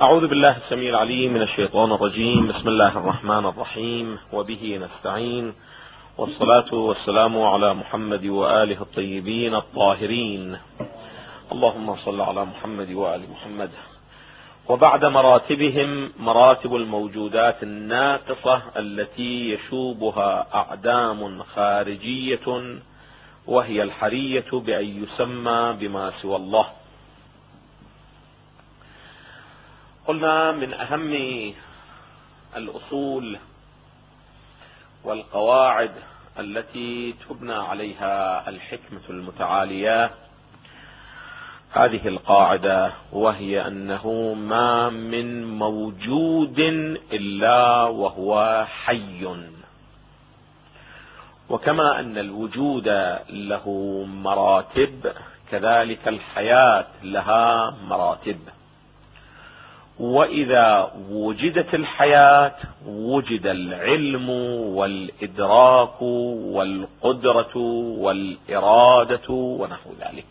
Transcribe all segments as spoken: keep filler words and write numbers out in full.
أعوذ بالله السميع العليم من الشيطان الرجيم. بسم الله الرحمن الرحيم، وبه نستعين، والصلاة والسلام على محمد وآله الطيبين الطاهرين. اللهم صل على محمد وآل محمد. وبعد مراتبهم مراتب الموجودات الناقصة التي يشوبها أعدام خارجية، وهي الحرية بأن يسمى بما سوى الله. قلنا من أهم الأصول والقواعد التي تبنى عليها الحكمة المتعالية هذه القاعدة، وهي أنه ما من موجود إلا وهو حي. وكما أن الوجود له مراتب، كذلك الحياة لها مراتب. وإذا وجدت الحياة وجد العلم والإدراك والقدرة والإرادة ونحو ذلك،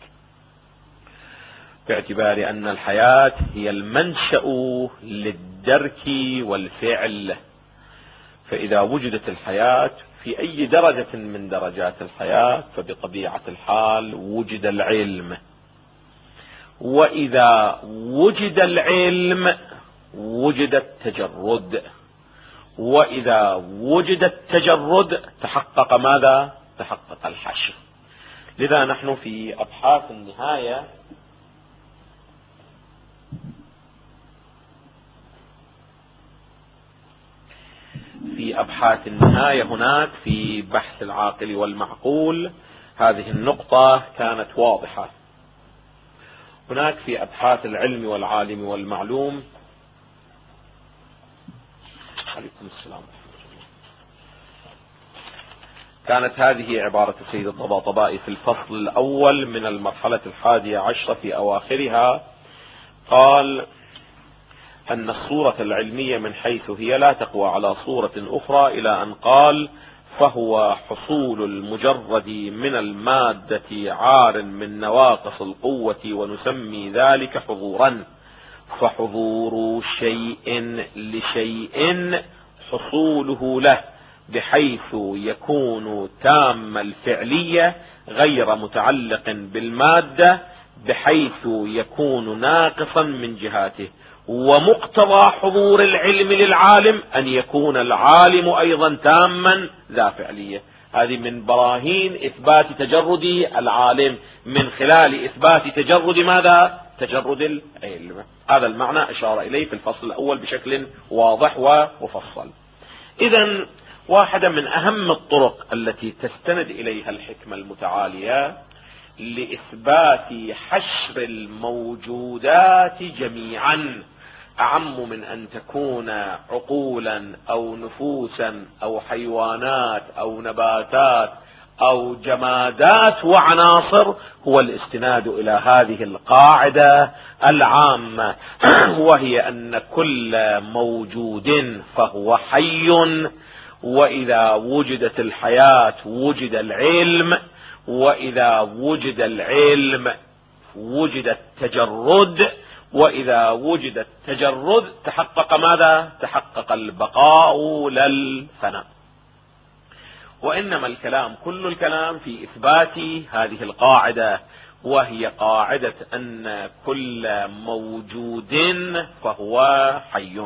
باعتبار أن الحياة هي المنشأ للدرك والفعل. فإذا وجدت الحياة في أي درجة من درجات الحياة فبطبيعة الحال وجد العلم. وإذا وجد العلم وجد التجرد، وإذا وجد التجرد تحقق ماذا؟ تحقق الحشر. لذا نحن في أبحاث النهاية في أبحاث النهاية هناك في بحث العاقل والمعقول هذه النقطة كانت واضحة. هناك في أبحاث العلم والعالم والمعلوم عليكم السلام كانت هذه عبارة السيد الطباطبائي في الفصل الأول من المرحلة الحادية عشرة في أواخرها. قال أن الصورة العلمية من حيث هي لا تقوى على صورة أخرى، إلى أن قال فهو حصول المجرد من المادة عار من نواقص القوة، ونسمي ذلك حضورا. فحضور شيء لشيء حصوله له بحيث يكون تام الفعلية غير متعلق بالمادة، بحيث يكون ناقصا من جهاته. ومقتضى حضور العلم للعالم أن يكون العالم أيضا تاما ذا فعلية. هذه من براهين إثبات تجرد العالم، من خلال إثبات تجرد ماذا؟ تجرد العلم. هذا المعنى أشار إليه في الفصل الأول بشكل واضح ومفصل. إذن واحدة من أهم الطرق التي تستند إليها الحكمة المتعالية لإثبات حشر الموجودات جميعا، أعم من أن تكون عقولا أو نفوسا أو حيوانات أو نباتات أو جمادات وعناصر، هو الاستناد إلى هذه القاعدة العامة، وهي أن كل موجود فهو حي. وإذا وجدت الحياة وجد العلم، وإذا وجد العلم وجد التجرد، وإذا وجد التجرد تحقق ماذا؟ تحقق البقاء لا الفناء. وإنما الكلام كل الكلام في إثبات هذه القاعدة، وهي قاعدة أن كل موجود فهو حي.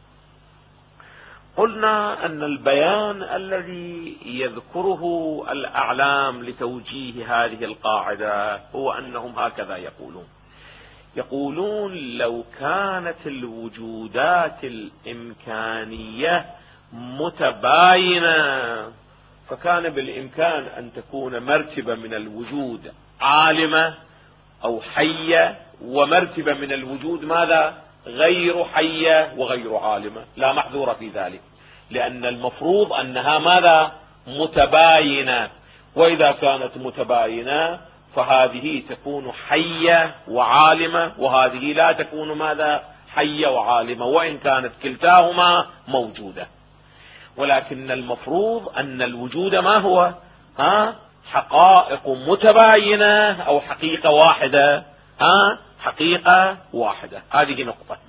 قلنا أن البيان الذي يذكره الأعلام لتوجيه هذه القاعدة هو أنهم هكذا يقولون يقولون لو كانت الوجودات الإمكانية متباينة فكان بالإمكان أن تكون مرتبة من الوجود عالمة أو حية، ومرتبة من الوجود ماذا؟ غير حية وغير عالمة. لا محذور في ذلك، لأن المفروض أنها ماذا؟ متباينة. وإذا كانت متباينة فهذه تكون حية وعالمة، وهذه لا تكون ماذا؟ حية وعالمة، وإن كانت كلتاهما موجودة. ولكن المفروض أن الوجود ما هو؟ ها؟ حقائق متباينة أو حقيقة واحدة؟ ها؟ حقيقة واحدة. هذه نقطة.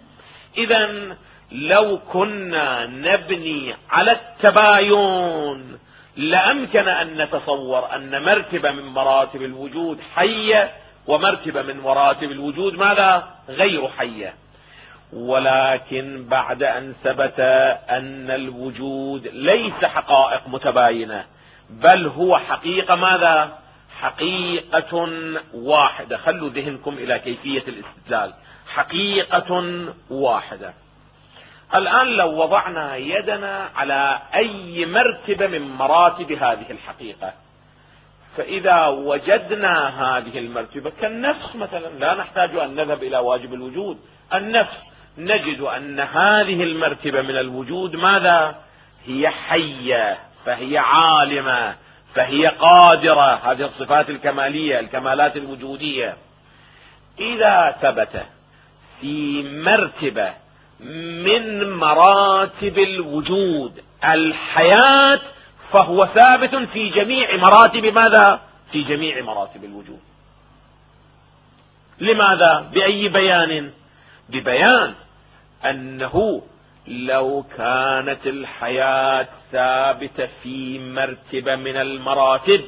إذن لو كنا نبني على التباين لأمكن أن نتصور أن مرتبة من مراتب الوجود حية ومرتبة من مراتب الوجود ماذا؟ غير حية. ولكن بعد أن ثبت أن الوجود ليس حقائق متباينة بل هو حقيقة ماذا؟ حقيقة واحدة. خلوا ذهنكم إلى كيفية الاستدلال. حقيقة واحدة. الآن لو وضعنا يدنا على أي مرتبة من مراتب هذه الحقيقة فإذا وجدنا هذه المرتبة كالنفس مثلا، لا نحتاج أن نذهب إلى واجب الوجود، النفس، نجد أن هذه المرتبة من الوجود ماذا؟ هي حية، فهي عالمة، فهي قادرة. هذه الصفات الكمالية، الكمالات الوجودية. إذا ثبت في مرتبة من مراتب الوجود الحياة فهو ثابت في جميع مراتب ماذا؟ في جميع مراتب الوجود. لماذا؟ بأي بيان؟ ببيان أنه لو كانت الحياة ثابتة في مرتبة من المراتب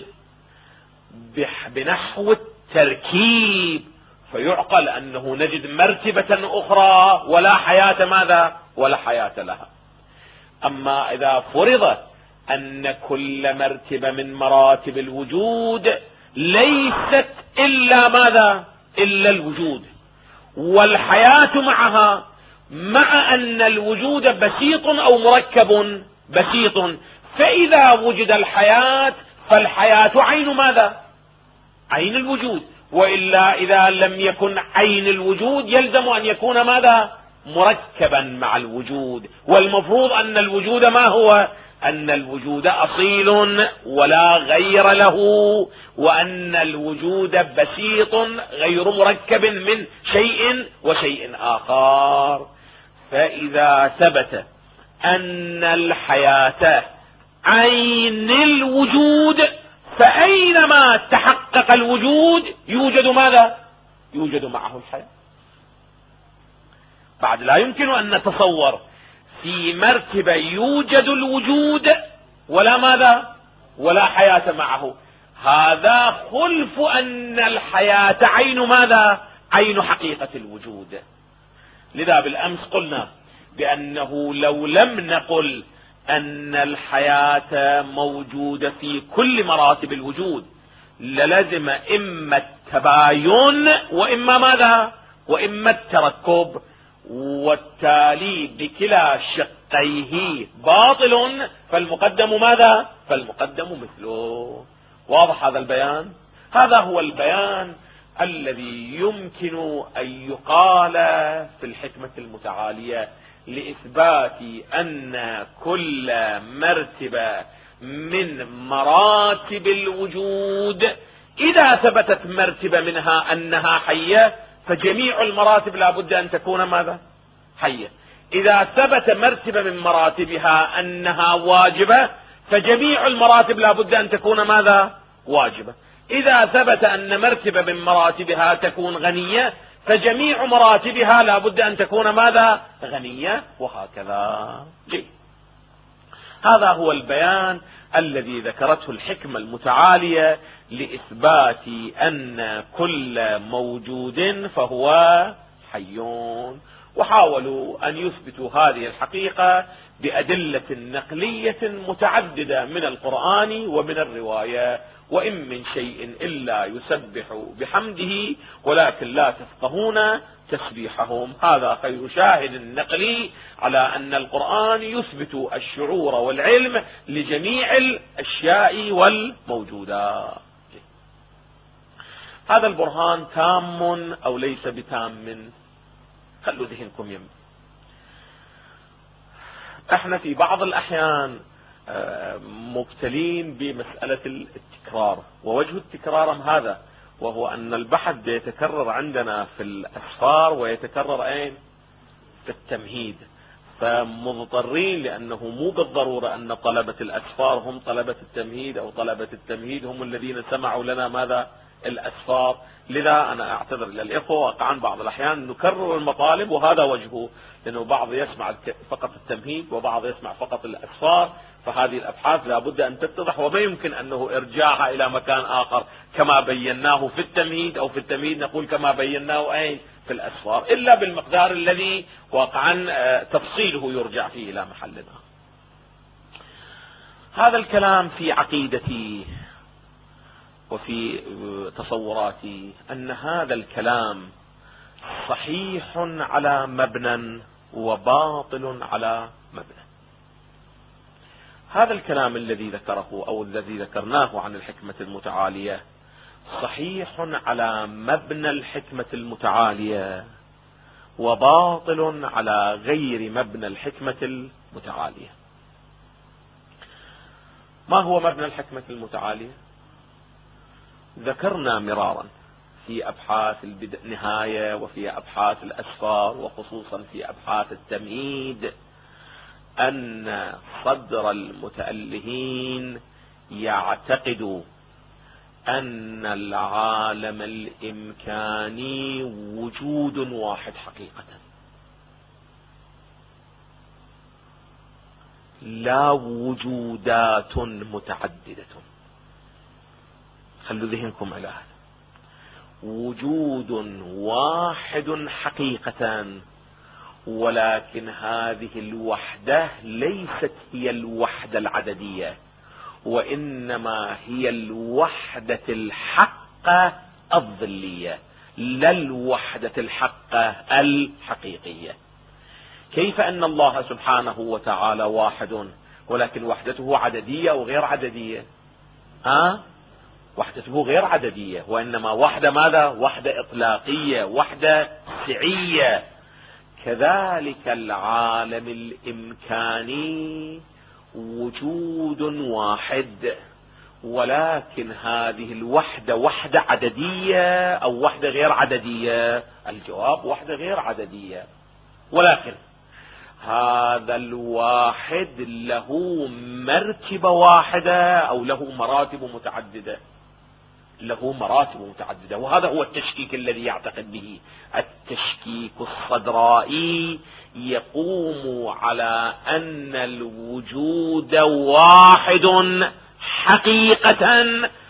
بنحو التركيب فيعقل أنه نجد مرتبة أخرى ولا حياة ماذا؟ ولا حياة لها. أما إذا فرض أن كل مرتبة من مراتب الوجود ليست إلا ماذا؟ إلا الوجود، والحياة معها، مع أن الوجود بسيط أو مركب بسيط، فإذا وجد الحياة فالحياة عين ماذا؟ عين الوجود. وإلا إذا لم يكن عين الوجود يلزم أن يكون ماذا؟ مركبا مع الوجود. والمفروض أن الوجود ما هو؟ أن الوجود أصيل ولا غير له، وأن الوجود بسيط غير مركب من شيء وشيء آخر. فإذا ثبت أن الحياة عين الوجود فأينما تحقق الوجود يوجد ماذا؟ يوجد معه الحياة. بعد لا يمكن أن نتصور في مرتبة يوجد الوجود ولا ماذا؟ ولا حياة معه. هذا خلف أن الحياة عين ماذا؟ عين حقيقة الوجود. لذا بالأمس قلنا بأنه لو لم نقل أن الحياة موجودة في كل مراتب الوجود للزم إما التباين وإما ماذا؟ وإما التركب، والتالي بكلا شقيه باطل، فالمقدم ماذا؟ فالمقدم مثله. واضح هذا البيان؟ هذا هو البيان الذي يمكن أن يقال في الحكمة المتعالية لإثبات أن كل مرتبة من مراتب الوجود إذا ثبتت مرتبة منها أنها حية فجميع المراتب لا بد أن تكون ماذا؟ حية. إذا ثبت مرتبة من مراتبها أنها واجبة فجميع المراتب لا بد أن تكون ماذا؟ واجبة. إذا ثبت أن مرتبة من مراتبها تكون غنية فجميع مراتبها لا بد أن تكون ماذا؟ غنية، وهكذا. جيد. هذا هو البيان الذي ذكرته الحكمة المتعالية لإثبات أن كل موجود فهو حي. وحاولوا أن يثبتوا هذه الحقيقة بأدلة نقلية متعددة من القرآن ومن الرواية. وإن من شيء إلا يسبح بحمده ولكن لا تفقهون تسبيحهم. هذا خير شاهد نقلي على أن القرآن يثبت الشعور والعلم لجميع الأشياء والموجودات. هذا البرهان تام أو ليس بتام؟ خلوا ذهنكم يم. احنا في بعض الأحيان مبتلين بمسألة التكرار، ووجه التكرار هذا وهو أن البحث يتكرر عندنا في الأسفار ويتكرر أين؟ في التمهيد. فمضطرين، لأنه مو بالضرورة أن طلبة الأسفار هم طلبة التمهيد أو طلبة التمهيد هم الذين سمعوا لنا ماذا؟ الأسفار. لذا أنا أعتذر إلى الإخوة، وقعا بعض الأحيان نكرر المطالب وهذا وجهه، لأنه بعض يسمع فقط التمهيد وبعض يسمع فقط الأسفار، فهذه الأبحاث لا بد أن تتضح، وما يمكن أنه إرجاعها إلى مكان آخر كما بيناه في التمهيد، أو في التمهيد نقول كما بيناه أين في الأسفار، إلا بالمقدار الذي واقعا تفصيله يرجع فيه إلى محلنا. هذا الكلام في عقيدتي وفي تصوراتي أن هذا الكلام صحيح على مبنى وباطل على مبنى. هذا الكلام الذي ذكره أو الذي ذكرناه عن الحكمة المتعالية صحيح على مبنى الحكمة المتعالية وباطل على غير مبنى الحكمة المتعالية. ما هو مبنى الحكمة المتعالية؟ ذكرنا مرارا في أبحاث النهاية وفي أبحاث الأسفار وخصوصا في أبحاث التمهيد أن صدر المتألهين يعتقد أن العالم الإمكاني وجود واحد حقيقة، لا وجودات متعددة. خلوا ذهنكم على هذا، وجود واحد حقيقة، ولكن هذه الوحدة ليست هي الوحدة العددية، وإنما هي الوحدة الحقة الظلية، لا الوحدة الحقة الحقيقية. كيف أن الله سبحانه وتعالى واحد ولكن وحدته عددية وغير عددية؟ ها؟ وحدته غير عددية، وإنما وحدة ماذا؟ وحدة إطلاقية، وحدة سعية. كذلك العالم الإمكاني وجود واحد، ولكن هذه الوحدة وحدة عددية أو وحدة غير عددية؟ الجواب وحدة غير عددية، ولكن هذا الواحد له مرتبة واحدة أو له مراتب متعددة، له مراتب متعددة. وهذا هو التشكيك الذي يعتقد به التشكيك الصدرائي، يقوم على أن الوجود واحد حقيقة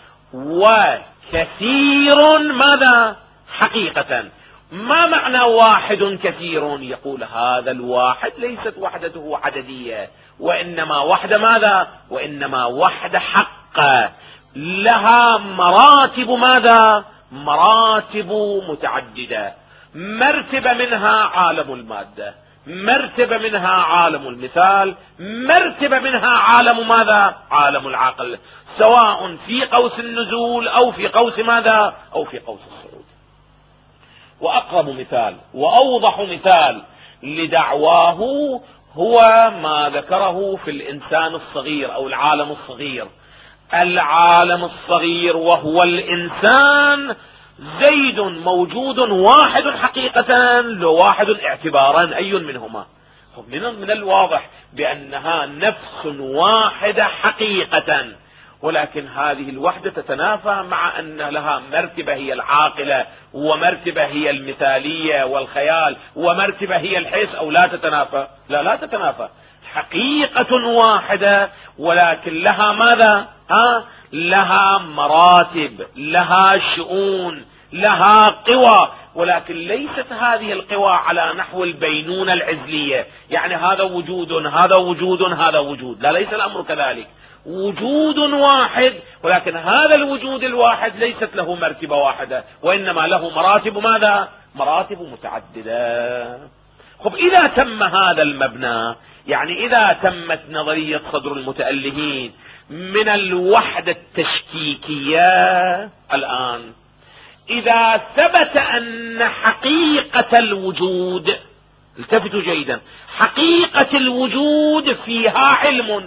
وكثير ماذا؟ حقيقة. ما معنى واحد كثير؟ يقول هذا الواحد ليست وحدته عددية، وإنما وحدة ماذا؟ وإنما وحدة حقة، لها مراتب ماذا؟ مراتب متعددة. مرتبة منها عالم المادة، مرتبة منها عالم المثال، مرتبة منها عالم ماذا؟ عالم العقل، سواء في قوس النزول أو في قوس ماذا؟ أو في قوس الصعود. وأقرب مثال وأوضح مثال لدعواه هو ما ذكره في الإنسان الصغير أو العالم الصغير. العالم الصغير وهو الإنسان زيد موجود واحد حقيقة، لو واحد اعتبارا، أي منهما؟ من الواضح بأنها نفس واحدة حقيقة، ولكن هذه الوحدة تتنافى مع أن لها مرتبة هي العاقلة، ومرتبة هي المثالية والخيال، ومرتبة هي الحس، أو لا تتنافى؟ لا لا تتنافى، حقيقة واحدة ولكن لها ماذا؟ ها؟ لها مراتب، لها شؤون، لها قوى، ولكن ليست هذه القوى على نحو البينونة العزلية، يعني هذا وجود هذا وجود هذا وجود. لا، ليس الأمر كذلك. وجود واحد، ولكن هذا الوجود الواحد ليست له مرتبة واحدة، وإنما له مراتب ماذا؟ مراتب متعددة. خب، إذا تم هذا المبنى، يعني إذا تمت نظرية صدر المتألهين من الوحدة التشكيكية، الآن إذا ثبت أن حقيقة الوجود، التفتوا جيدا، حقيقة الوجود فيها علم،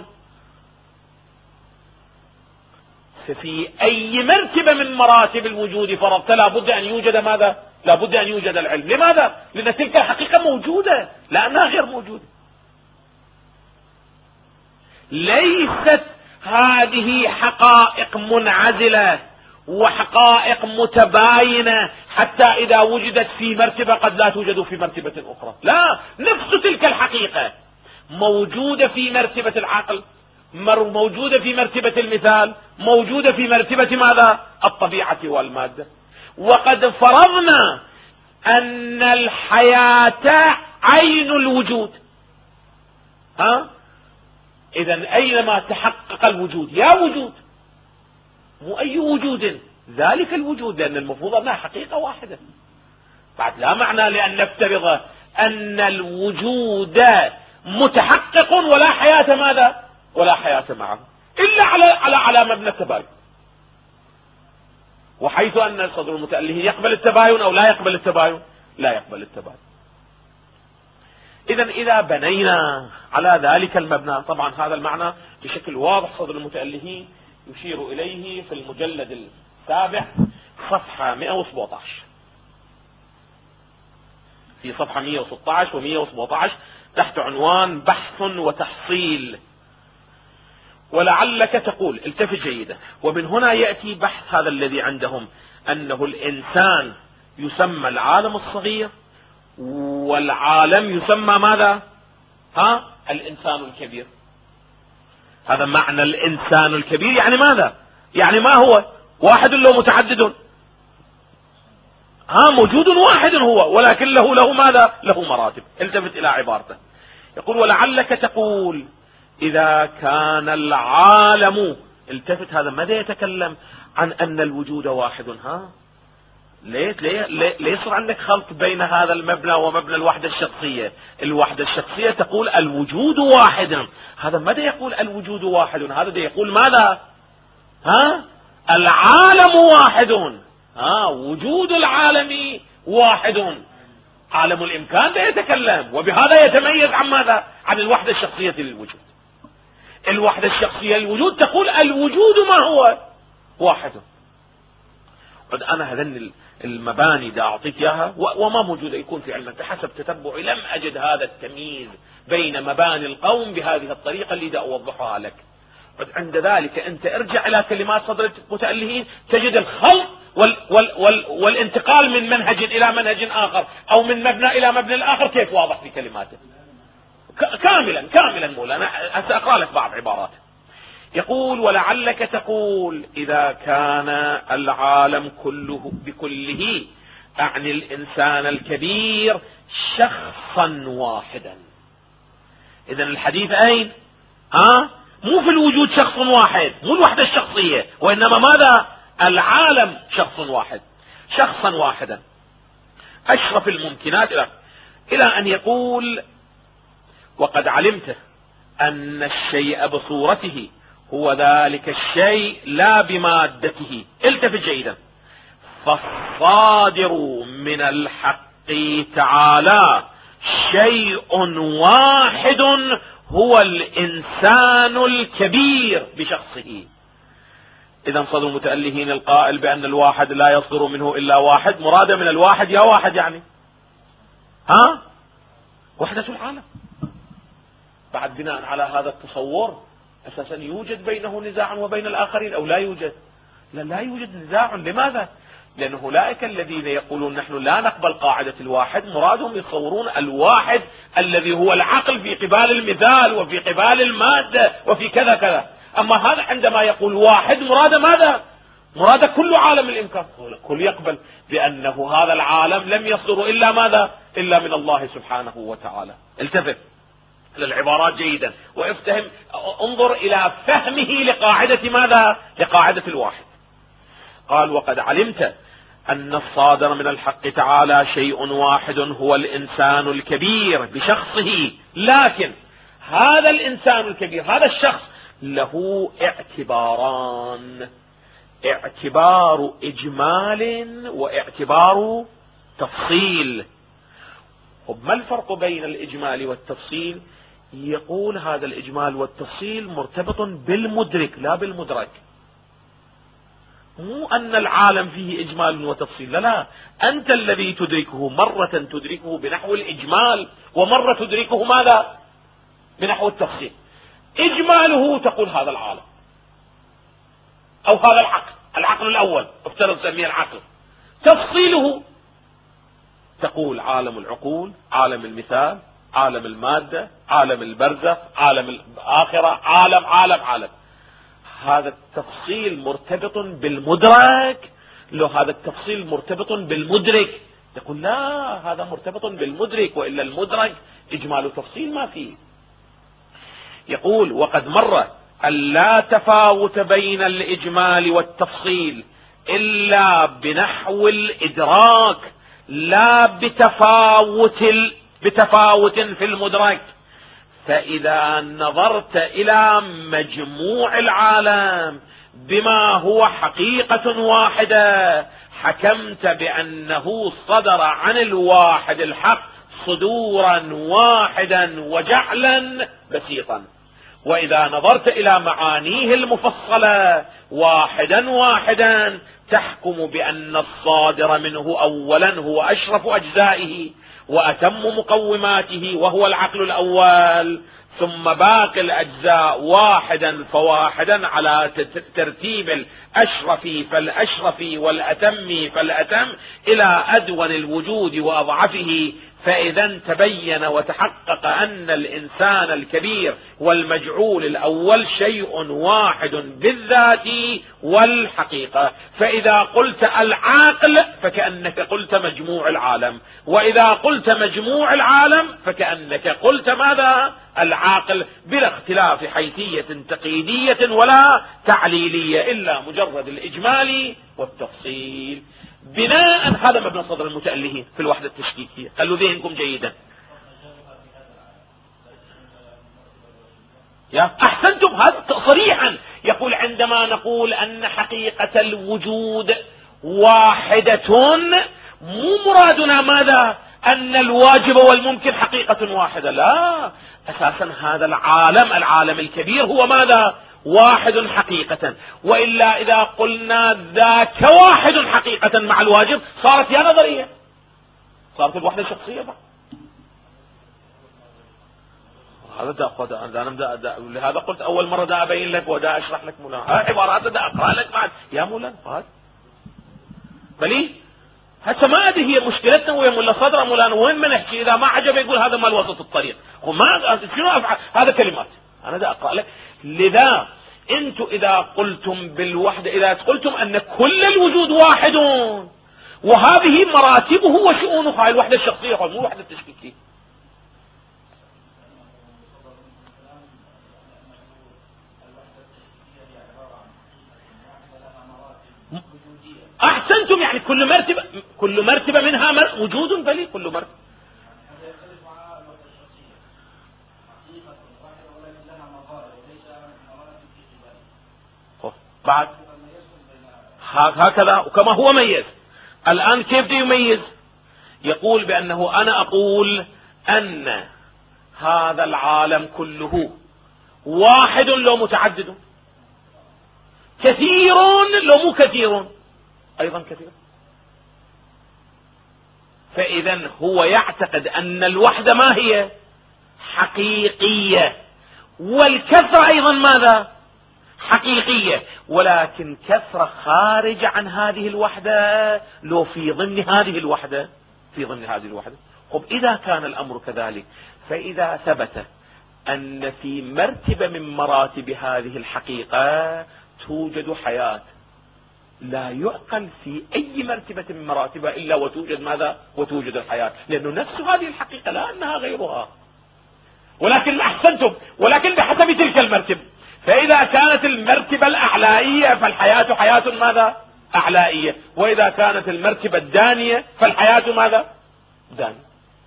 ففي أي مرتبة من مراتب الوجود فرضت لا بد أن يوجد ماذا؟ لا بد أن يوجد العلم. لماذا؟ لأن تلك الحقيقة موجودة، لأنها غير موجودة. ليست هذه حقائق منعزلة وحقائق متباينة حتى إذا وجدت في مرتبة قد لا توجد في مرتبة أخرى. لا، نفس تلك الحقيقة موجودة في مرتبة العقل، موجودة في مرتبة المثال، موجودة في مرتبة ماذا؟ الطبيعة والمادة. وقد فرضنا أن الحياة عين الوجود. ها؟ إذن أينما تحقق الوجود، يا وجود، مو أي وجود، ذلك الوجود، لأن المفروض أنها حقيقة واحدة. بعد لا معنى لأن نفترض أن الوجود متحقق ولا حياة ماذا؟ ولا حياة معه، إلا على على على مبنى التباين. وحيث أن الصدر المتأله يقبل التباين أو لا يقبل التباين؟ لا يقبل التباين. إذن إذا بنينا على ذلك المبنى، طبعا هذا المعنى بشكل واضح صدر المتأله يشير إليه في المجلد السابع صفحة مئة وسبعة عشر، في صفحة مئة وستة عشر ومئة وسبعة عشر تحت عنوان بحث وتحصيل. ولعلك تقول، التفت جيدا، ومن هنا يأتي بحث هذا الذي عندهم أنه الإنسان يسمى العالم الصغير والعالم يسمى ماذا؟ ها؟ الإنسان الكبير. هذا معنى الإنسان الكبير، يعني ماذا؟ يعني ما هو؟ واحد لو متعدد؟ ها، موجود واحد هو، ولكن له له ماذا؟ له مراتب. التفت إلى عبارته، يقول ولعلك تقول إذا كان العالم، التفت، هذا ماذا يتكلم عن أن الوجود واحد. ها، ليه ليه ليه يصير عندك خلط بين هذا المبنى ومبنى الوحدة الشخصية؟ الوحدة الشخصية تقول الوجود واحد، هذا ماذا يقول الوجود واحد؟ هذا يقول ماذا؟ ها، العالم واحد. ها، وجود العالم واحد، عالم الإمكان ده يتكلم، وبهذا يتميز عن ماذا؟ عن الوحدة الشخصية للوجود. الوحدة الشخصية للوجود تقول الوجود ما هو؟ واحد. قد أنا هذن المباني دا أعطيك إياها وما موجودة يكون في علمك، بحسب تتبعي لم أجد هذا التمييز بين مباني القوم بهذه الطريقة اللي دا أوضحها لك. قد عند ذلك أنت ارجع إلى كلمات صدر المتألهين تجد الخلط وال وال وال والانتقال من منهج إلى منهج آخر أو من مبنى إلى مبنى الآخر كيف واضح في كلماته كاملا كاملا. مولانا سأقرأ لك بعض عباراته. يقول ولعلك تقول إذا كان العالم كله بكله أعني الإنسان الكبير شخصا واحدا. إذن الحديث أين؟ ها؟ مو في الوجود شخص واحد، مو الوحدة الشخصية، وإنما ماذا؟ العالم شخص واحد، شخصا واحدا، أشرف الممكنات إلى, إلى أن يقول وقد علمت أن الشيء بصورته هو ذلك الشيء لا بمادته. التفت جيدا، فالصادر من الحق تعالى شيء واحد هو الإنسان الكبير بشخصه. إذا صدر المتألهين القائل بأن الواحد لا يصدر منه إلا واحد، مراد من الواحد يا واحد يعني ها وحدة العالم. بعد بناء على هذا التصور أساسا يوجد بينه نزاع وبين الآخرين أو لا يوجد؟ لا لا يوجد نزاع. لماذا؟ لأن أولئك الذين يقولون نحن لا نقبل قاعدة الواحد مرادهم يتصورون الواحد الذي هو العقل في قبال المثال وفي قبال المادة وفي كذا كذا. أما هذا عندما يقول واحد مراد ماذا؟ مراد كل عالم الإمكان. كل يقبل بأنه هذا العالم لم يصدر إلا ماذا؟ إلا من الله سبحانه وتعالى. التفت للعبارات جيدا وافتهم، انظر إلى فهمه لقاعدة ماذا؟ لقاعدة الواحد. قال وقد علمت أن الصادر من الحق تعالى شيء واحد هو الإنسان الكبير بشخصه، لكن هذا الإنسان الكبير هذا الشخص له اعتباران، اعتبار إجمال واعتبار تفصيل. ما الفرق بين الإجمال والتفصيل؟ يقول هذا الإجمال والتفصيل مرتبط بالمدرك لا بالمدرك. مو أن العالم فيه إجمال وتفصيل، لا لا، أنت الذي تدركه، مرة تدركه بنحو الإجمال ومرة تدركه ماذا؟ بنحو التفصيل. إجماله تقول هذا العالم أو هذا العقل العقل الأول افترض تسميه العقل. تفصيله تقول عالم العقول، عالم المثال، عالم المادة، عالم البرزخ، عالم الآخرة، عالم عالم عالم. هذا التفصيل مرتبط بالمدرك، لو هذا التفصيل مرتبط بالمدرك تقول لا هذا مرتبط بالمدرك، وإلا المدرك إجمال وتفصيل ما فيه. يقول وقد مر أن لا تفاوت بين الإجمال والتفصيل إلا بنحو الإدراك، لا بتفاوت بتفاوت في المدرك. فإذا نظرت إلى مجموع العالم بما هو حقيقة واحدة حكمت بأنه صدر عن الواحد الحق صدورا واحدا وجعلا بسيطا. وإذا نظرت إلى معانيه المفصلة واحدا واحدا تحكم بأن الصادر منه أولا هو أشرف أجزائه وأتم مقوماته وهو العقل الأول، ثم باقي الأجزاء واحدا فواحدا على ترتيب الأشرف فالأشرف والأتم فالأتم إلى أدون الوجود وأضعفه. فإذا تبين وتحقق أن الإنسان الكبير والمجعول الأول شيء واحد بالذات والحقيقة. فإذا قلت العاقل فكأنك قلت مجموع العالم، وإذا قلت مجموع العالم فكأنك قلت ماذا؟ العاقل، بلا اختلاف حيثية تقييدية ولا تعليلية إلا مجرد الإجمال والتفصيل. بناء هذا مبنى صدر المتألهين في الوحدة التشكيكية. خلوا ذهنكم جيدا. يا أحسنتم، هذا صريحا يقول عندما نقول أن حقيقة الوجود واحدة مو مرادنا ماذا؟ أن الواجب والممكن حقيقة واحدة، لا، أساسا هذا العالم العالم الكبير هو ماذا؟ واحد حقيقة. وإلا إذا قلنا ذاك واحد حقيقة مع الواجب صارت يا نظرية، صارت الوحدة الشخصية بقى. هذا دا أخذ أنا دا دا لهذا قلت أول مرة دا أبين لك ودا أشرح لك مولانا عبارات دا أقرأ لك بعد يا مولانا هذا بلي هسه ما هذه هي مشكلتنا ويا مولا صدر مولانا. وين ما نحكي إذا ما عجب يقول هذا مال وسط الطريق وما شنو أفعل هذا كلمات أنا دا أقرأ لك. لذا انتم اذا قلتم بالوحدة، اذا قلتم ان كل الوجود واحد وهذه مراتبه وشؤونه، هاي الوحدة الشخصية مو الوحدة التشكيكية. احسنتم، يعني كل مرتبة كل مرتبة منها مر... وجود بلي كل مرتبة بعد هكذا. وكما هو ميز الآن كيف بده يميز؟ يقول بأنه أنا أقول أن هذا العالم كله واحد لو متعدد، كثير لو مو كثير أيضا كثير. فإذا هو يعتقد أن الوحدة ما هي؟ حقيقية، والكثرة أيضا ماذا؟ حقيقية، ولكن كثرة خارج عن هذه الوحدة لو في ضمن هذه الوحدة في ضمن هذه الوحدة. طب إذا كان الأمر كذلك، فإذا ثبت أن في مرتبة من مراتب هذه الحقيقة توجد حياة، لا يعقل في أي مرتبة من مراتبها إلا وتوجد ماذا؟ وتوجد الحياة، لأنه نفس هذه الحقيقة لا أنها غيرها. ولكن أحسنتم، ولكن بحسب تلك المرتبة. فإذا كانت المرتبة الأعلائية فالحياة حياة ماذا؟ أعلائية، وإذا كانت المرتبة الدانية فالحياة ماذا؟ دانية.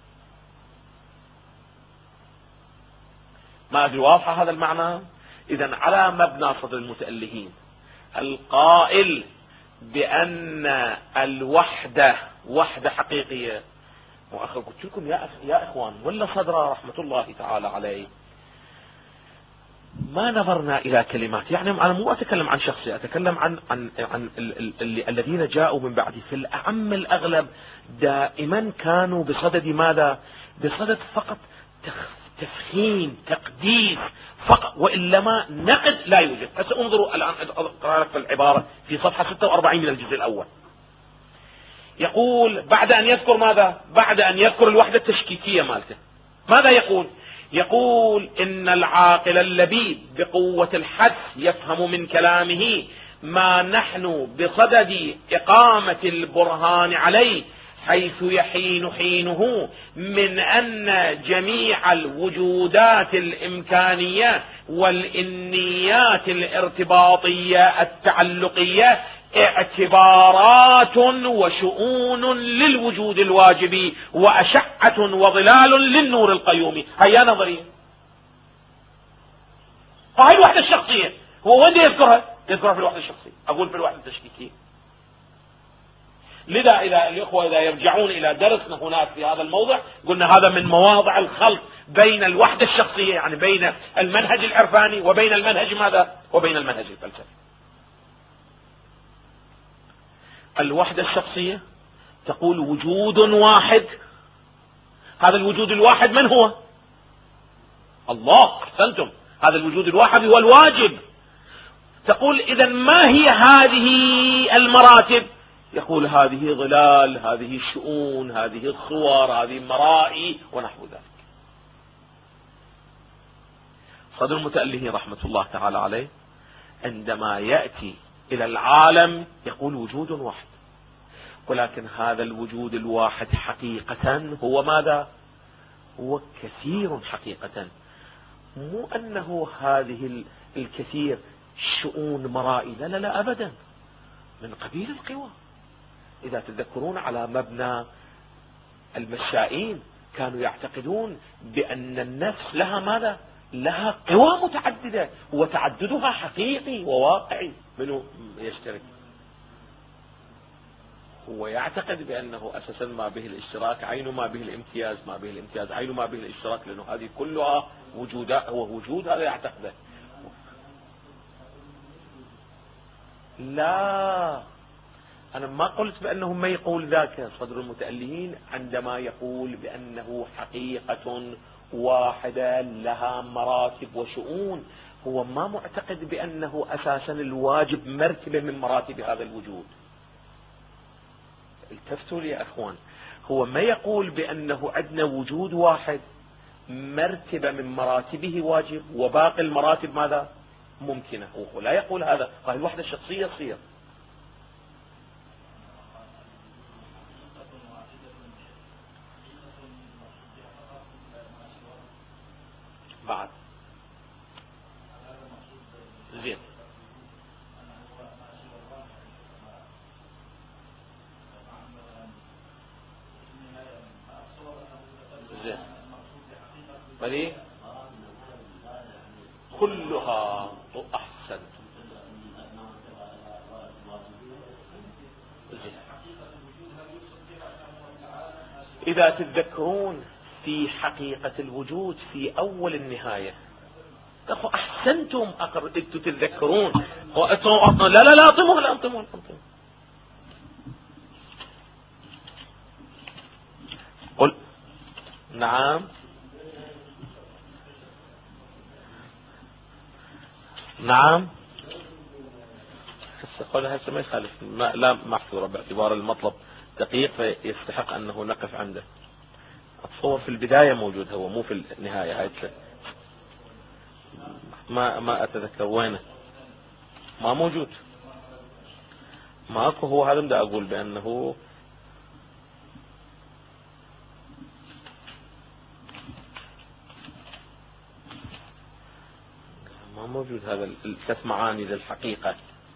ما أدري واضحة هذا المعنى؟ إذن على مبنى صدر المتألهين القائل بأن الوحدة وحدة حقيقية. وأخي قلت لكم يا, يا إخوان ولا صدر رحمة الله تعالى عليه ما نظرنا إلى كلمات، يعني أنا مو أتكلم عن شخصي، أتكلم عن عن عن الذين جاءوا من بعدي. في الأعم الأغلب دائما كانوا بصدد ماذا؟ بصدد فقط تفخيم تقديس فقط، وإلا ما نقد لا يوجد. هسه انظروا الآن أقرأ لك العبارة في صفحة ستة وأربعين من الجزء الأول. يقول بعد أن يذكر ماذا؟ بعد أن يذكر الوحدة التشكيكية مالته، ماذا يقول؟ يقول إن العاقل اللبيب بقوة الحدس يفهم من كلامه ما نحن بصدد إقامة البرهان عليه، حيث يحين حينه من أن جميع الوجودات الإمكانية والإنيات الارتباطية التعلقية اعتبارات وشؤون للوجود الواجبي وأشعة وظلال للنور القيومي. هيا نظرية، هاي الوحدة الشخصية. هو وين يذكرها؟ يذكرها في الوحدة الشخصية، أقول في الوحدة التشكيكية. لذا إذا الإخوة إذا يرجعون إلى درسنا هناك في هذا الموضع، قلنا هذا من مواضع الخلط بين الوحدة الشخصية، يعني بين المنهج العرفاني وبين المنهج ماذا؟ وبين المنهج الفلسفي. الوحدة الشخصية تقول وجود واحد، هذا الوجود الواحد من هو؟ الله. أحسنتم، هذا الوجود الواحد هو الواجب. تقول إذا ما هي هذه المراتب؟ يقول هذه ظلال، هذه شؤون، هذه صور، هذه مرائي ونحو ذلك. صدر المتألهي رحمة الله تعالى عليه عندما يأتي إلى العالم يقول وجود واحد، ولكن هذا الوجود الواحد حقيقة هو ماذا؟ هو كثير حقيقة، مو أنه هذه الكثير شؤون مرائي، لا لا لا أبدا، من قبيل القوى. إذا تذكرون على مبنى المشائين كانوا يعتقدون بأن النفس لها ماذا؟ لها قوى متعددة، وتعددها حقيقي وواقعي. منو يشترك؟ هو يعتقد بأنه أساسا ما به الاشتراك عين ما به الامتياز، ما به الامتياز عين ما به الاشتراك، لأنه هذه كلها وجودات، هو وجود هذا يعتقده. لا، أنا ما قلت بأنه ما يقول ذاك. صدر المتألهين عندما يقول بأنه حقيقة واحدة لها مراتب وشؤون، هو ما معتقد بأنه أساسا الواجب مرتبة من مراتب هذا الوجود. التفتوا لي يا أخوان، هو ما يقول بأنه عندنا وجود واحد مرتبة من مراتبه واجب وباقي المراتب ماذا؟ ممكنة. هو لا يقول هذا. هذه الوحدة الشخصية تصير بعد زين. زين بلي كلها أحسن. زين. إذا تتذكرون في حقيقة الوجود في أول النهاية، أحسنتم أقر أنتم تتذكرون. لا لا لا أنطموا لا أنطموا قل نعم نعم. قل هسه ما يخالف، ما لا محظورة باعتبار المطلب دقيق فيستحق أنه نقف عنده. أتصور في البداية موجود هو، مو في النهاية. هاي ما ما أتذكر وينه، ما موجود، ماكو. هو هذا بدي أقول بأنه ما موجود هذا الثلاث معاني للحقيقة.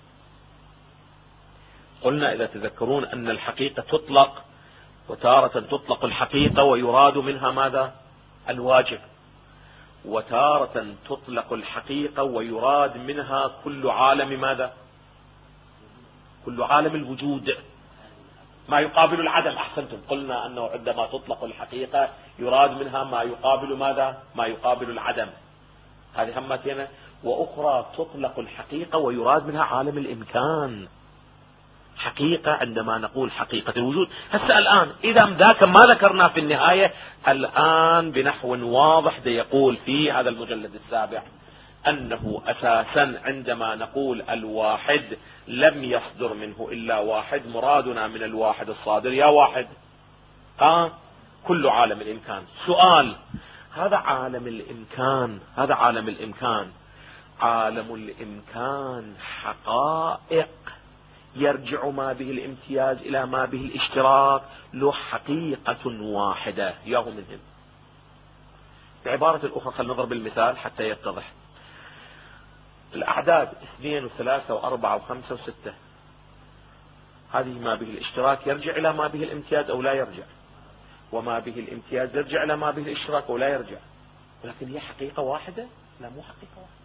قلنا إذا تذكرون أن الحقيقة تطلق، وتارة تطلق الحقيقة ويراد منها ماذا؟ الواجب، وتارة تطلق الحقيقة ويراد منها كل عالم ماذا؟ كل عالم الوجود، ما يقابل العدم. أحسنتم، قلنا أنه عندما تطلق الحقيقة يراد منها ما يقابل ماذا؟ ما يقابل العدم. هذه همتين. وأخرى تطلق الحقيقة ويراد منها عالم الإمكان. حقيقة عندما نقول حقيقة الوجود. هسه الآن إذا ذاك ما ذكرنا في النهاية، الآن بنحو واضح ده يقول في هذا المجلد السابع أنه أساسا عندما نقول الواحد لم يصدر منه إلا واحد، مرادنا من الواحد الصادر يا واحد آه كل عالم الإمكان. سؤال، هذا عالم الإمكان، هذا عالم الإمكان، عالم الإمكان حقائق يرجع ما به الامتياز إلى ما به الاشتراك، له حقيقة واحدة ياهو منهم. بعبارة أخرى خلينا نضرب المثال حتى يتضح. الأعداد اثنين وثلاثة وأربعة وخمسة وستة، هذه ما به الاشتراك يرجع إلى ما به الامتياز أو لا يرجع، وما به الامتياز يرجع إلى ما به الاشتراك أو لا يرجع، ولكن هي حقيقة واحدة؟ لا، مو حقيقة واحدة.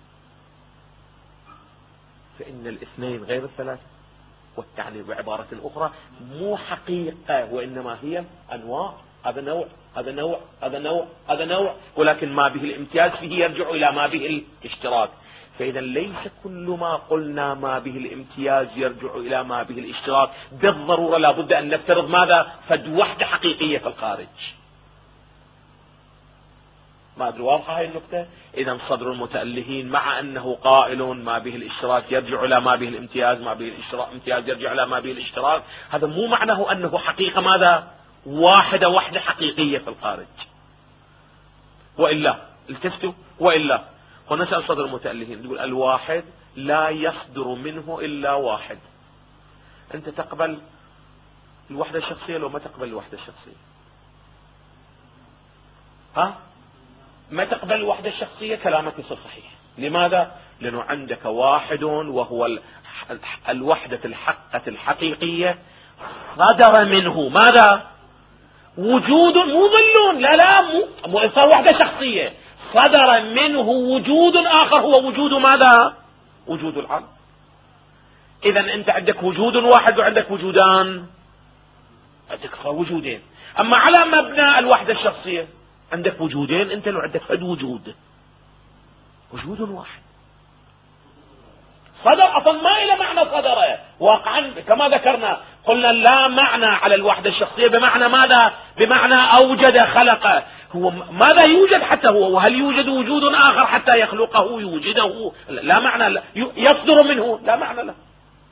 فإن الاثنين غير الثلاثة، والتعني بعبارة أخرى مو حقيقة وإنما هي أنواع، هذا نوع هذا نوع هذا نوع هذا نوع، ولكن ما به الامتياز فيه يرجع إلى ما به الاشتراك. فإذا ليس كل ما قلنا ما به الامتياز يرجع إلى ما به الاشتراك بالضرورة، لا بد أن نفترض ماذا؟ فد وحدة حقيقية في الخارج. ما أدري واضحة هاي النقطة؟ إذا صدر المتألهين مع أنه قائل ما به الاشتراك يرجع إلى ما به الامتياز، ما به الامتياز يرجع إلى ما به الاشتراك، هذا مو معناه أنه حقيقة ماذا؟ واحدة وحدة حقيقية في الخارج. وإلا التفتوا، وإلا ونسأل صدر المتألهين يقول الواحد لا يصدر منه إلا واحد. أنت تقبل الوحدة الشخصية لو ما تقبل الوحدة الشخصية؟ ها؟ ما تقبل الوحدة الشخصية، كلامك يصير صحيح. لماذا؟ لأنه عندك واحد وهو الوحدة الحقة الحقيقية صدر منه ماذا؟ وجود، مو ظل، لا لا مو مو صار وحدة شخصية، صدر منه وجود آخر هو وجود ماذا؟ وجود العقل. إذا أنت عندك وجود واحد وعندك وجودان، عندك وجودين. أما على مبنى الوحدة الشخصية عندك وجودين، أنت لو عندك فد وجود، وجود واحد صدر أصلا ما إلى معنى صدره واقعا كما ذكرنا. قلنا لا معنى على الوحدة الشخصية بمعنى ماذا؟ بمعنى أوجد خلقه. هو ماذا يوجد حتى هو؟ وهل يوجد وجود آخر حتى يخلقه يوجده؟ لا معنى لا. يصدر منه لا معنى له.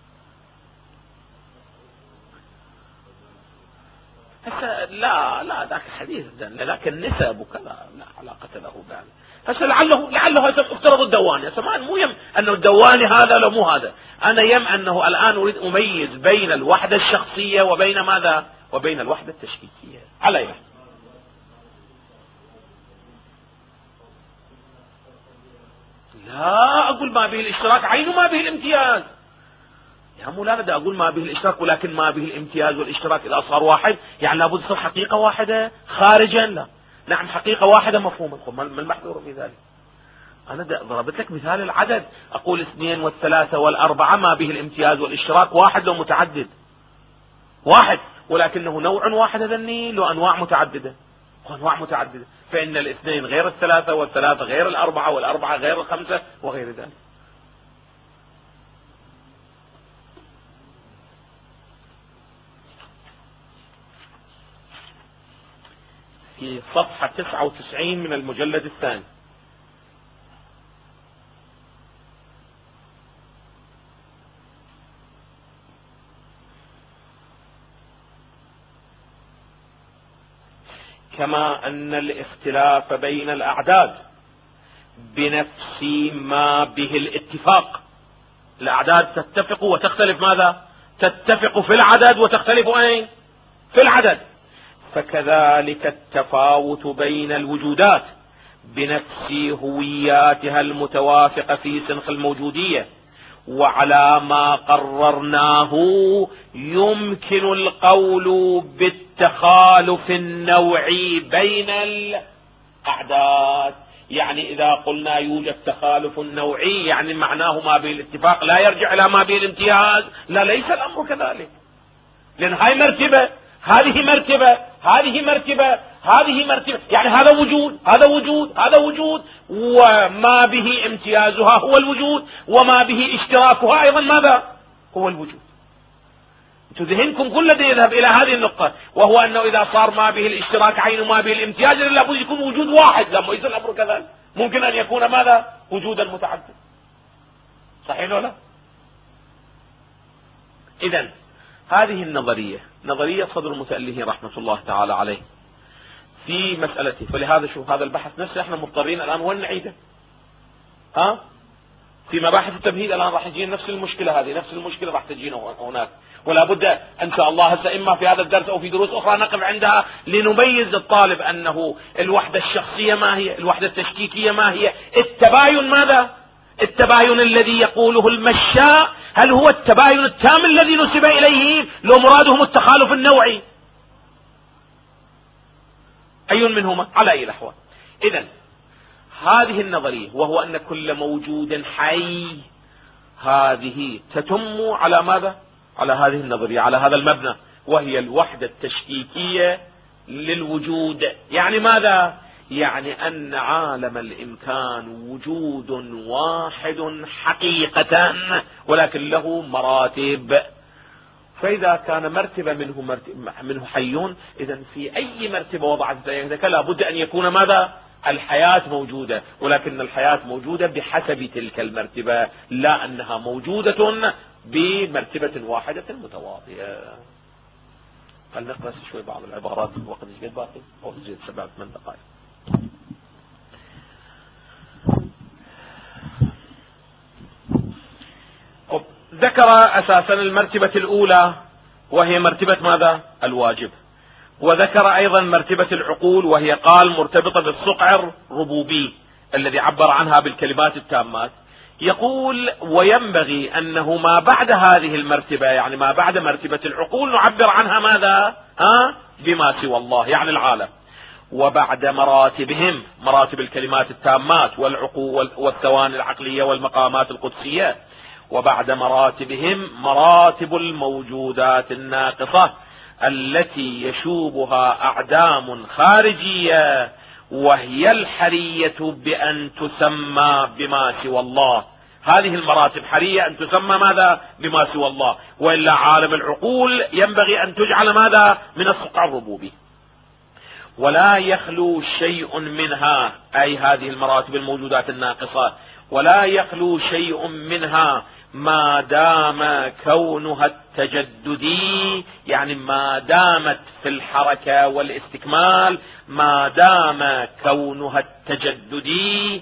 هسه لا لا ذاك حديث لكن نسب وكذا لا علاقة له بهذا. هسه لعله لعله افترض الدواني. هسه مو يم انه الدواني هذا لو مو هذا. انا يم انه الان اريد اميز بين الوحدة الشخصية وبين ماذا؟ وبين الوحدة التشكيكية. عليها لا اقول ما به الاشتراك عين ما به الامتياز. يا مولانا دا اقول ما به الاشتراك، ولكن ما به الامتياز والاشتراك اذا صار واحد يعني لابد تصير حقيقة واحدة خارجا. لا نعم حقيقة واحدة مفهومة. ما المحذور في ذلك؟ انا ضربت لك مثال العدد، اقول اثنين والثلاثة والاربعة ما به الامتياز والاشتراك واحد لو متعدد، واحد ولكنه نوع واحد ذني له انواع متعددة وانواع متعددة. فان الاثنين غير الثلاثة والثلاثة غير الاربعة والاربعة غير الخمسة وغير ذلك. في صفحة تسعة وتسعين من المجلد الثاني. كما أن الاختلاف بين الأعداد بنفس ما به الاتفاق. الأعداد تتفق وتختلف ماذا؟ تتفق في العدد وتختلف أين؟ في العدد. فكذلك التفاوت بين الوجودات بنفس هوياتها المتوافقة في سنخ الموجودية. وعلى ما قررناه يمكن القول بالتخالف النوعي بين الأعداد. يعني إذا قلنا يوجد تخالف نوعي يعني معناه ما به الاتفاق لا يرجع إلى ما به الامتياز. لا ليس الأمر كذلك، لأن هاي مرتبة هذه مرتبة هذه مرتبة هذه مرتبة، يعني هذا وجود هذا وجود هذا وجود، وما به امتيازها هو الوجود، وما به اشتراكها أيضا ماذا؟ هو الوجود. ذهنكم كله يذهب إلى هذه النقطة، وهو أنه إذا صار ما به الاشتراك عين وما به الامتياز لابد يكون وجود واحد. لما يصير الأمر كذلك ممكن أن يكون ماذا؟ وجودا متعدد. صحيح ولا لا؟ إذن هذه النظرية نظرية صدر المتأله رحمة الله تعالى عليه في مسألته. فلهذا شوف هذا البحث نفسه احنا مضطرين الآن وين نعيده؟ ها؟ في مباحث التمهيد الآن راح تجينا نفس المشكلة هذه، نفس المشكلة راح تجينا هناك، ولا بد ان شاء الله هسه اما في هذا الدرس او في دروس اخرى نقف عندها لنميز الطالب انه الوحدة الشخصية ما هي، الوحدة التشكيكية ما هي، التباين ماذا؟ التباين الذي يقوله المشاء هل هو التباين التام الذي نسب اليه لو مرادهم التخالف النوعي؟ اي منهما؟ على اي الاحوال. اذا هذه النظرية وهو ان كل موجود حي هذه تتم على ماذا؟ على هذه النظرية، على هذا المبنى، وهي الوحدة التشكيكية للوجود. يعني ماذا؟ يعني أن عالم الإمكان وجود واحد حقيقة ولكن له مراتب. فإذا كان مرتبة منه, مرتبة منه حيون، إذن في أي مرتبة وضعت ذلك لا بد أن يكون ماذا؟ الحياة موجودة، ولكن الحياة موجودة بحسب تلك المرتبة، لا أنها موجودة بمرتبة واحدة متواضية. هل نقرأ شوي بعض العبارات؟ الوقت ايش قد باقي؟ أو نزيد سبع ثمان دقائق. ذكر أساسا المرتبة الأولى وهي مرتبة ماذا؟ الواجب. وذكر أيضا مرتبة العقول وهي قال مرتبطة بالصقع الربوبي الذي عبر عنها بالكلمات التامات. يقول وينبغي أنه ما بعد هذه المرتبة، يعني ما بعد مرتبة العقول، نعبر عنها ماذا؟ ها؟ بما سوى الله، يعني العالم. وبعد مراتبهم، مراتب الكلمات التامات والعقول والثواني العقلية والمقامات القدسية، وبعد مراتبهم مراتب الموجودات الناقصة التي يشوبها أعدام خارجية، وهي الحرية بأن تسمى بما سوى الله. هذه المراتب حرية أن تسمى ماذا؟ بما سوى الله، وإلا عالم العقول ينبغي أن تجعل ماذا؟ من الصقع الربوبي. ولا يخلو شيء منها، أي هذه المراتب الموجودات الناقصة، ولا يخلو شيء منها ما دام كونها التجددي، يعني ما دامت في الحركة والاستكمال، ما دام كونها التجددي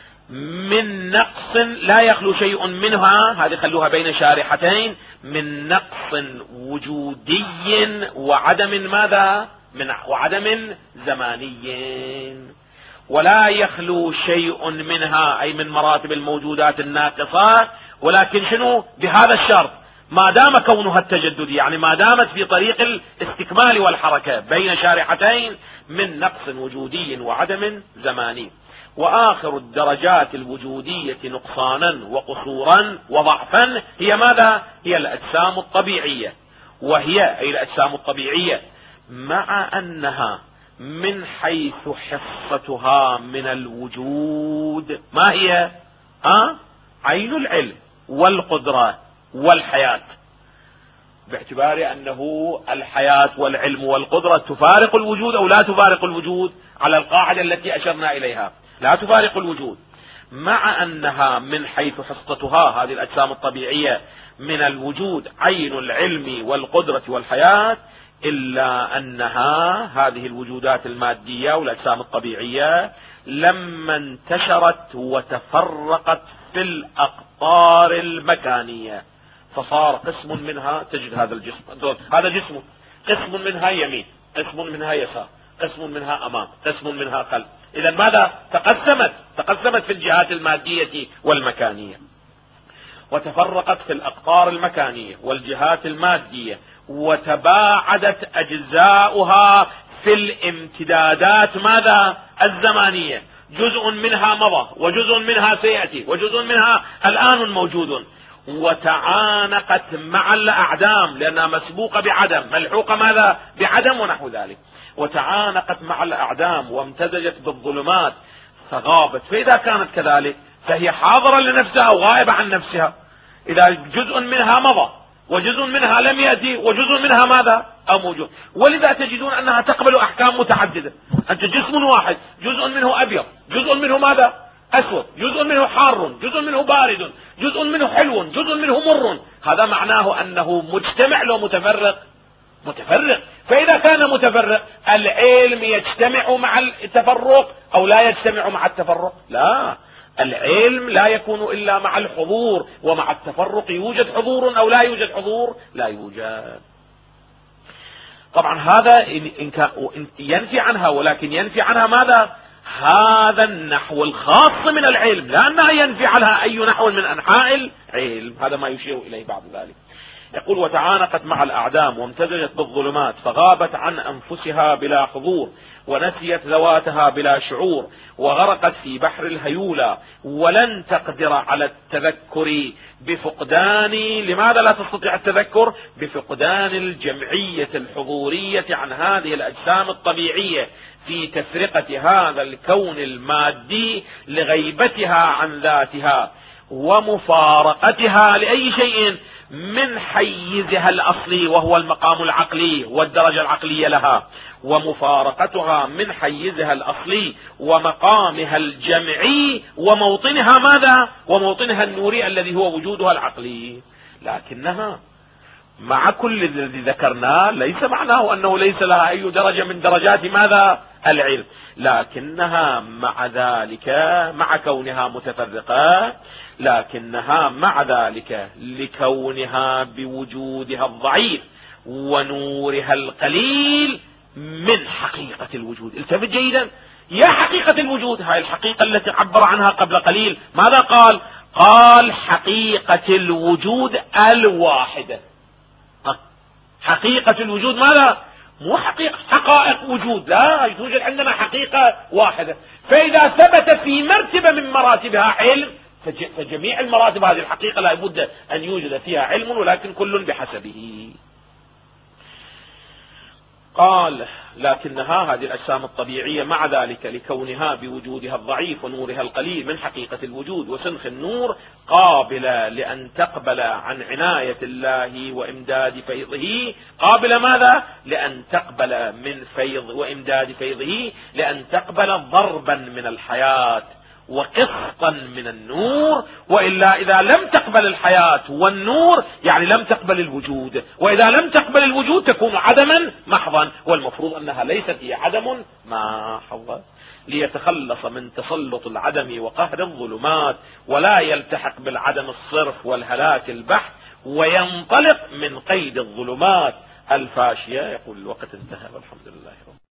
من نقص، لا يخلو شيء منها، هذه خلوها بين شارحتين، من نقص وجودي وعدم ماذا؟ من وعدم زماني. ولا يخلو شيء منها أي من مراتب الموجودات الناقصة، ولكن شنو؟ بهذا الشرط، ما دام كونها التجددي، يعني ما دامت في طريق الاستكمال والحركة بين شارحتين من نقص وجودي وعدم زماني. وآخر الدرجات الوجودية نقصانا وقصورا وضعفا هي ماذا؟ هي الأجسام الطبيعية. وهي أي الأجسام الطبيعية مع أنها من حيث حصتها من الوجود ما هي؟ ها؟ عين العلم والقدرة والحياة، باعتبار أنه الحياة والعلم والقدرة تفارق الوجود أو لا تفارق الوجود، على القاعدة التي أشرنا إليها لا تفارق الوجود، مع أنها من حيث حصتها هذه الأجسام الطبيعية من الوجود عين العلم والقدرة والحياة، إلا أنها هذه الوجودات المادية والأجسام الطبيعية لما انتشرت وتفرقت في الأقطار المكانية، فصار قسم منها تجد هذا الجسم، هذا جسم، قسم منها يمين، قسم منها يسار، قسم منها أمام، قسم منها خلف. إذا ماذا؟ تقسمت تقسمت في الجهات المادية والمكانية، وتفرقت في الأقطار المكانية والجهات المادية، وتباعدت أجزاؤها في الامتدادات ماذا؟ الزمانية، جزء منها مضى وجزء منها سيأتي وجزء منها الآن موجود، وتعانقت مع الأعدام لأنها مسبوقة بعدم، ملحوقة ماذا؟ بعدم ونحو ذلك، وتعانقت مع الأعدام وامتزجت بالظلمات فغابت. فإذا كانت كذلك فهي حاضرة لنفسها وغائبة عن نفسها. إذا جزء منها مضى وجزء منها لم يأتي، وجزء منها ماذا موجود. ولذا تجدون أنها تقبل أحكام متعددة. أنت جسم واحد، جزء منه أبيض، جزء منه ماذا أسود، جزء منه حار، جزء منه بارد، جزء منه حلو، جزء منه مر. هذا معناه أنه مجتمع لو متفرق؟ متفرق. فإذا كان متفرق، العلم يجتمع مع التفرق أو لا يجتمع مع التفرق؟ لا، العلم لا يكون إلا مع الحضور، ومع التفرق يوجد حضور أو لا يوجد حضور؟ لا يوجد. طبعا هذا إن كان ينفي عنها، ولكن ينفي عنها ماذا؟ هذا النحو الخاص من العلم، لأنها ينفي عنها أي نحو من أنحاء العلم. هذا ما يشير إليه بعد ذلك. يقول: وتعانقت مع الأعدام وامتزجت بالظلمات، فغابت عن أنفسها بلا حضور، ونسيت ذواتها بلا شعور، وغرقت في بحر الهيولى، ولن تقدر على التذكر بفقدان. لماذا لا تستطيع التذكر؟ بفقدان الجمعية الحضورية عن هذه الأجسام الطبيعية، في تفرقة هذا الكون المادي لغيبتها عن ذاتها، ومفارقتها لأي شيء من حيزها الأصلي وهو المقام العقلي والدرجة العقلية لها، ومفارقتها من حيزها الأصلي ومقامها الجمعي وموطنها ماذا؟ وموطنها النوري الذي هو وجودها العقلي. لكنها مع كل الذي ذكرناه ليس معناه أنه ليس لها أي درجة من درجات ماذا؟ العلم. لكنها مع ذلك، مع كونها متفرقة، لكنها مع ذلك لكونها بوجودها الضعيف ونورها القليل من حقيقة الوجود. التفت جيدا، يا حقيقة الوجود، هاي الحقيقة التي عبر عنها قبل قليل. ماذا قال؟ قال حقيقة الوجود الواحدة. حقيقة الوجود ماذا؟ مو حقيقة حقائق وجود، لا توجد عندنا حقيقة واحدة. فإذا ثبت في مرتبة من مراتبها علم، فجميع المراتب هذه الحقيقة لا بد أن يوجد فيها علم، ولكن كل بحسبه. قال: لكنها هذه الأجسام الطبيعية مع ذلك لكونها بوجودها الضعيف ونورها القليل من حقيقة الوجود وسنخ النور، قابلة لأن تقبل عن عناية الله وإمداد فيضه. قابلة ماذا؟ لأن تقبل من فيض وإمداد فيضه، لأن تقبل ضربا من الحياة وقسطا من النور. وإلا إذا لم تقبل الحياة والنور يعني لم تقبل الوجود، وإذا لم تقبل الوجود تكون عدما محضا، والمفروض أنها ليست هي عدم محض. ليتخلص من تسلط العدم وقهر الظلمات، ولا يلتحق بالعدم الصرف والهلاك البحت، وينطلق من قيد الظلمات الفاشية. يقول: الوقت انتهى والحمد لله.